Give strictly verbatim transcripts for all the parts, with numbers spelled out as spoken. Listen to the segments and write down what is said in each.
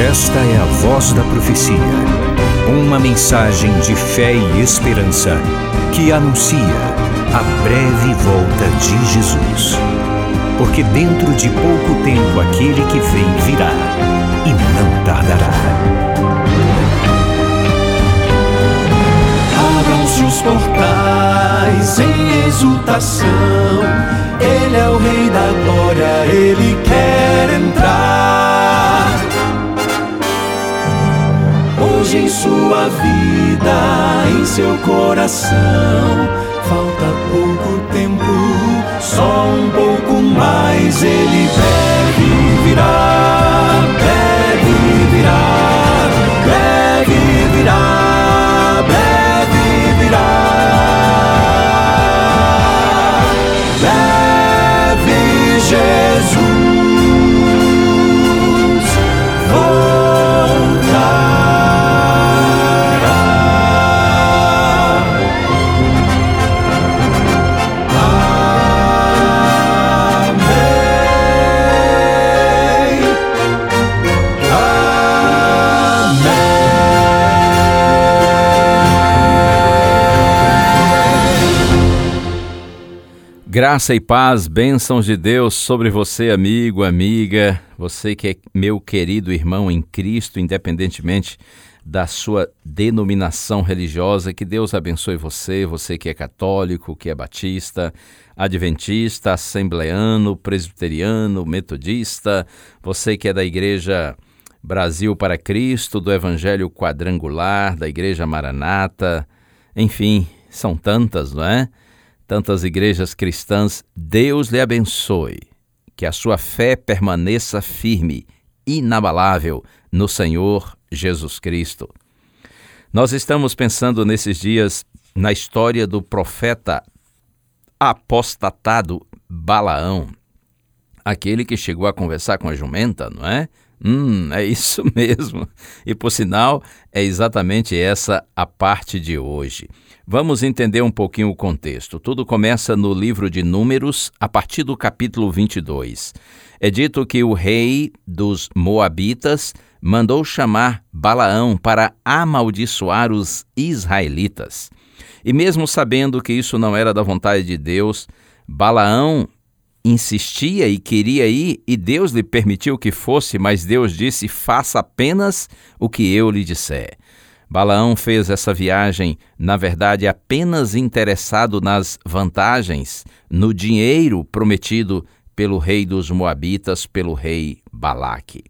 Esta é a Voz da Profecia, uma mensagem de fé e esperança que anuncia a breve volta de Jesus. Porque dentro de pouco tempo aquele que vem virá e não tardará. Abram-se os portais em exultação, Ele é o Rei da Glória, Ele quer entrar. Hoje em sua vida, em seu coração, falta pouco tempo, só um pouco mais. Ele deve virar, deve virar, deve virar, deve virar. Deve Jesus voltar. Graça e paz, bênçãos de Deus sobre você, amigo, amiga, você que é meu querido irmão em Cristo, independentemente da sua denominação religiosa. Que Deus abençoe você, você que é católico, que é batista, adventista, assembleano, presbiteriano, metodista, você que é da Igreja Brasil para Cristo, do Evangelho Quadrangular, da Igreja Maranata, enfim, são tantas, não é? Tantas igrejas cristãs. Deus lhe abençoe, que a sua fé permaneça firme, inabalável no Senhor Jesus Cristo. Nós estamos pensando nesses dias na história do profeta apostatado Balaão, aquele que chegou a conversar com a jumenta, não é? Hum, é isso mesmo. E por sinal, é exatamente essa a parte de hoje. Vamos entender um pouquinho o contexto. Tudo começa no livro de Números, a partir do capítulo vinte e dois. É dito que o rei dos Moabitas mandou chamar Balaão para amaldiçoar os israelitas. E mesmo sabendo que isso não era da vontade de Deus, Balaão insistia e queria ir, e Deus lhe permitiu que fosse, mas Deus disse: faça apenas o que eu lhe disser. Balaão fez essa viagem, na verdade, apenas interessado nas vantagens, no dinheiro prometido pelo rei dos Moabitas, pelo rei Balaque.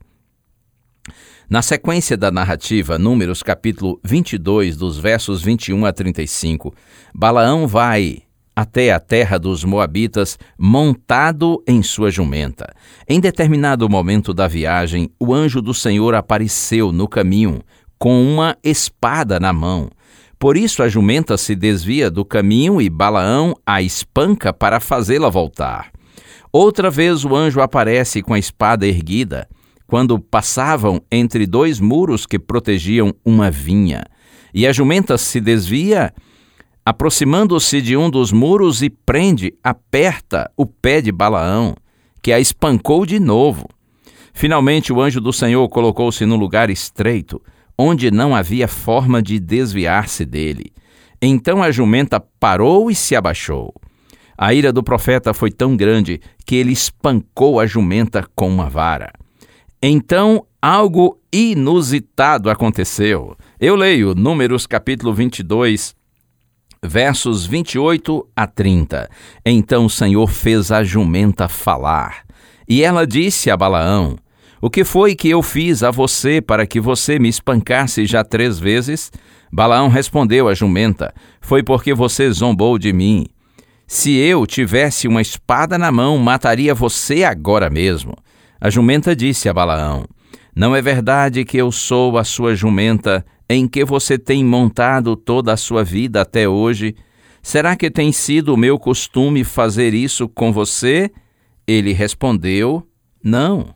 Na sequência da narrativa, Números capítulo vinte e dois, dos versos vinte e um a trinta e cinco, Balaão vai até a terra dos Moabitas montado em sua jumenta. Em determinado momento da viagem, o anjo do Senhor apareceu no caminho com uma espada na mão. Por isso a jumenta se desvia do caminho e Balaão a espanca para fazê-la voltar. Outra vez o anjo aparece com a espada erguida, quando passavam entre dois muros que protegiam uma vinha. E a jumenta se desvia, aproximando-se de um dos muros, e prende, aperta o pé de Balaão, que a espancou de novo. Finalmente o anjo do Senhor colocou-se num lugar estreito, onde não havia forma de desviar-se dele. Então a jumenta parou e se abaixou. A ira do profeta foi tão grande que ele espancou a jumenta com uma vara. Então algo inusitado aconteceu. Eu leio Números capítulo vinte e dois, versos vinte e oito a trinta. Então o Senhor fez a jumenta falar, e ela disse a Balaão: o que foi que eu fiz a você para que você me espancasse já três vezes? Balaão respondeu à jumenta: foi porque você zombou de mim. Se eu tivesse uma espada na mão, mataria você agora mesmo. A jumenta disse a Balaão: não é verdade que eu sou a sua jumenta, em que você tem montado toda a sua vida até hoje? Será que tem sido o meu costume fazer isso com você? Ele respondeu: não.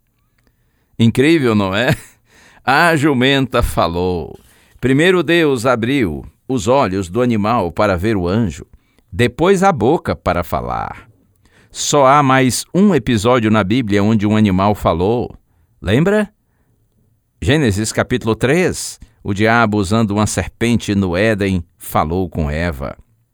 Incrível, não é? A jumenta falou. Primeiro Deus abriu os olhos do animal para ver o anjo, depois a boca para falar. Só há mais um episódio na Bíblia onde um animal falou. Lembra? Gênesis capítulo três, o diabo, usando uma serpente no Éden, falou com Eva.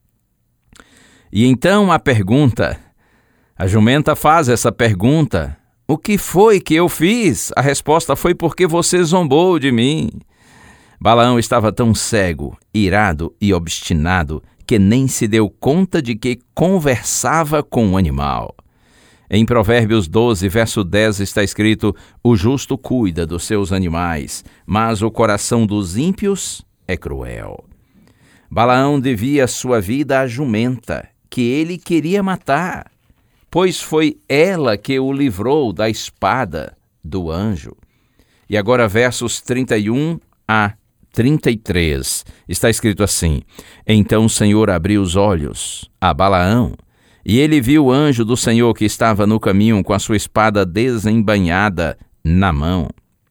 E então a pergunta, a jumenta faz essa pergunta: o que foi que eu fiz? A resposta foi: porque você zombou de mim. Balaão estava tão cego, irado e obstinado que nem se deu conta de que conversava com um animal. Em Provérbios doze, verso dez, está escrito: o justo cuida dos seus animais, mas o coração dos ímpios é cruel. Balaão devia sua vida à jumenta, que ele queria matar, pois foi ela que o livrou da espada do anjo. E agora versos trinta e um a trinta e três, está escrito assim: então o Senhor abriu os olhos a Balaão, e ele viu o anjo do Senhor que estava no caminho com a sua espada desembainhada na mão.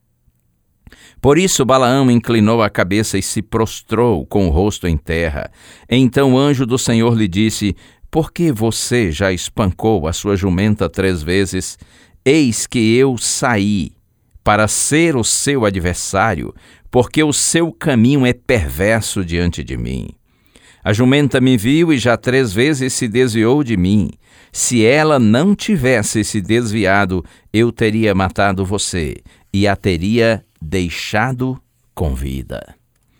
Por isso Balaão inclinou a cabeça e se prostrou com o rosto em terra. Então o anjo do Senhor lhe disse: por que você já espancou a sua jumenta três vezes? Eis que eu saí para ser o seu adversário, porque o seu caminho é perverso diante de mim. A jumenta me viu e já três vezes se desviou de mim. Se ela não tivesse se desviado, eu teria matado você e a teria deixado com vida.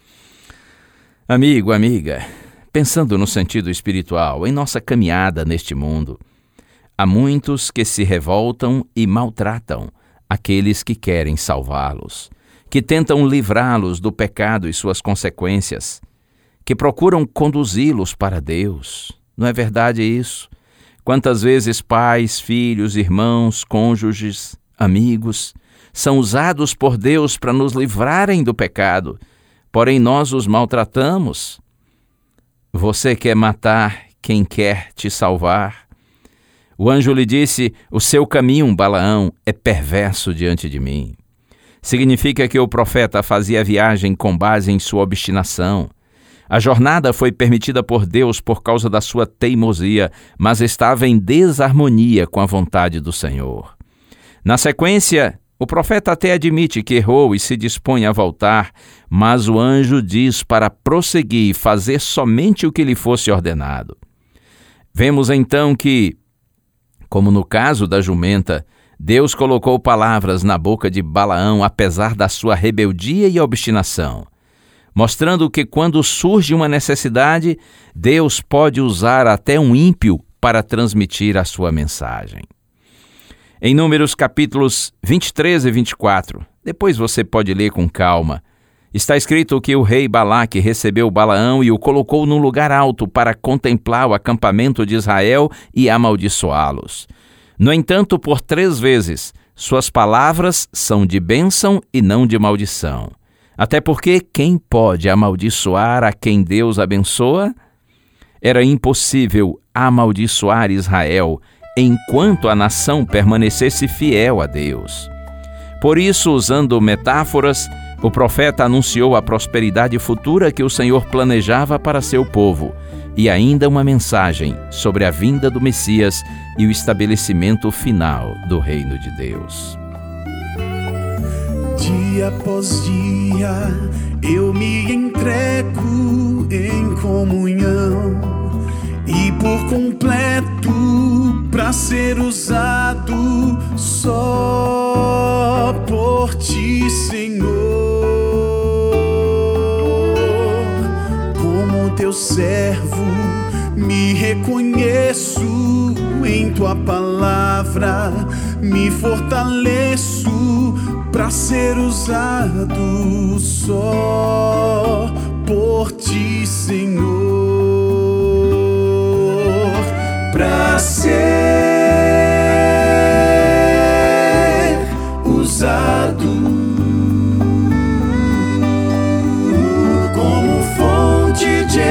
Amigo, amiga, pensando no sentido espiritual, em nossa caminhada neste mundo, há muitos que se revoltam e maltratam aqueles que querem salvá-los, que tentam livrá-los do pecado e suas consequências, que procuram conduzi-los para Deus. Não é verdade isso? Quantas vezes pais, filhos, irmãos, cônjuges, amigos são usados por Deus para nos livrarem do pecado, porém nós os maltratamos. Você quer matar quem quer te salvar? O anjo lhe disse: o seu caminho, Balaão, é perverso diante de mim. Significa que o profeta fazia a viagem com base em sua obstinação. A jornada foi permitida por Deus por causa da sua teimosia, mas estava em desarmonia com a vontade do Senhor. Na sequência, o profeta até admite que errou e se dispõe a voltar, mas o anjo diz para prosseguir e fazer somente o que lhe fosse ordenado. Vemos então que, como no caso da jumenta, Deus colocou palavras na boca de Balaão apesar da sua rebeldia e obstinação, mostrando que quando surge uma necessidade, Deus pode usar até um ímpio para transmitir a sua mensagem. Em Números capítulos vinte e três e vinte e quatro, depois você pode ler com calma, está escrito que o rei Balaque recebeu Balaão e o colocou num lugar alto para contemplar o acampamento de Israel e amaldiçoá-los. No entanto, por três vezes, suas palavras são de bênção e não de maldição. Até porque quem pode amaldiçoar a quem Deus abençoa? Era impossível amaldiçoar Israel enquanto a nação permanecesse fiel a Deus. Por isso, usando metáforas, o profeta anunciou a prosperidade futura que o Senhor planejava para seu povo e ainda uma mensagem sobre a vinda do Messias e o estabelecimento final do reino de Deus. Dia após dia eu me entrego em comunhão e por completo para ser usado só por ti, Senhor. Como teu servo me reconheço em tua palavra, me fortaleço para ser usado só por ti, Senhor. Para ser usado como fonte de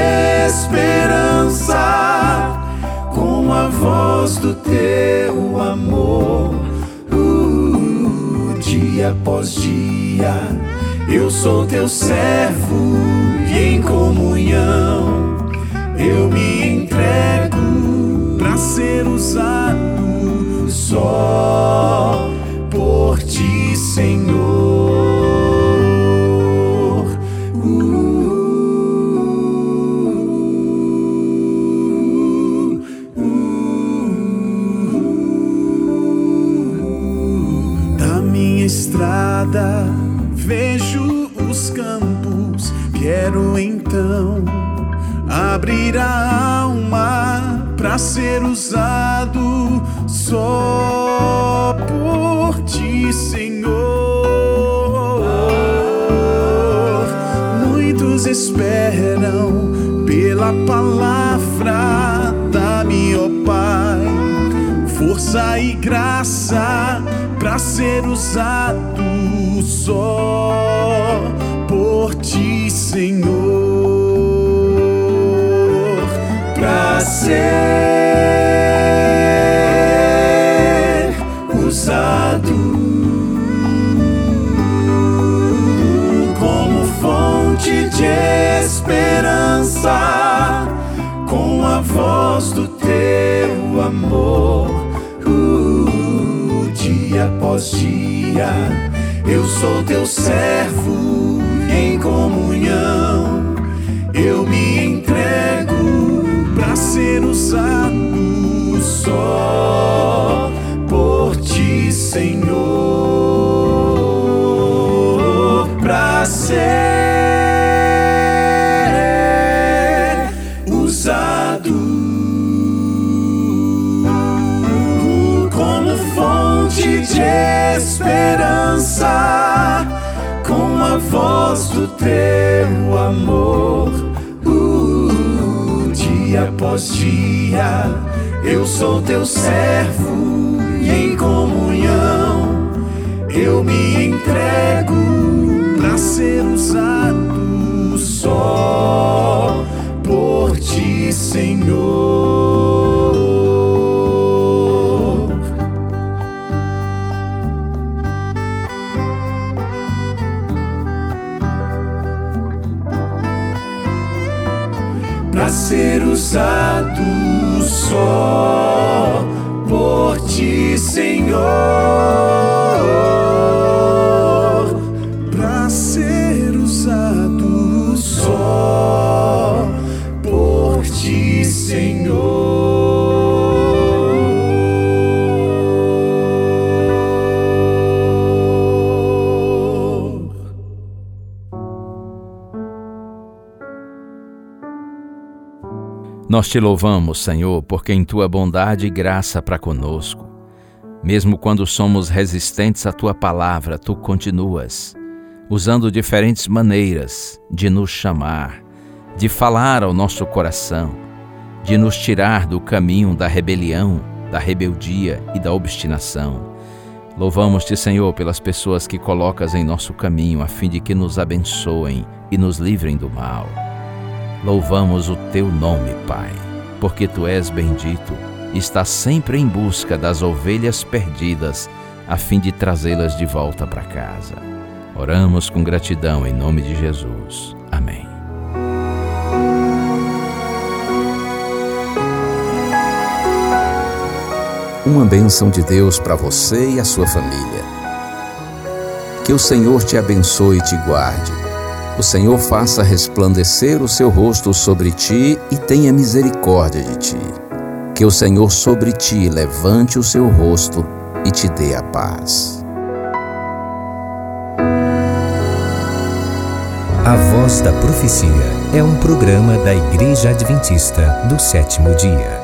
esperança, com a voz do teu amor. Uh, dia após dia eu sou teu servo e em comunhão eu me entrego para ser usado só por ti, Senhor. estrada, vejo os campos, quero então abrir a alma pra ser usado só por ti, Senhor. Muitos esperam pela palavra, dá-me, ó Pai, força e graça pra ser usado só por ti, Senhor. Pra ser usado como fonte de esperança, com a voz do teu amor, uh, dia após dia. Eu sou teu servo em comunhão, eu me entrego pra ser usado só por ti, Senhor. Pra ser usado como fonte de esperança, com a voz do teu amor, uh, dia após dia. Eu sou teu servo em comunhão, eu me entrego pra ser usado só por ti, Senhor. Pra ser usado só por ti, Senhor. Pra ser usado só por ti, Senhor. Nós te louvamos, Senhor, porque em tua bondade e graça para conosco, mesmo quando somos resistentes à tua palavra, tu continuas usando diferentes maneiras de nos chamar, de falar ao nosso coração, de nos tirar do caminho da rebelião, da rebeldia e da obstinação. Louvamos-te, Senhor, pelas pessoas que colocas em nosso caminho, a fim de que nos abençoem e nos livrem do mal. Louvamos o teu nome, Pai, porque tu és bendito e estás sempre em busca das ovelhas perdidas, a fim de trazê-las de volta para casa. Oramos com gratidão em nome de Jesus. Amém. Uma bênção de Deus para você e a sua família. Que o Senhor te abençoe e te guarde. O Senhor faça resplandecer o seu rosto sobre ti e tenha misericórdia de ti. Que o Senhor sobre ti levante o seu rosto e te dê a paz. A Voz da Profecia é um programa da Igreja Adventista do Sétimo Dia.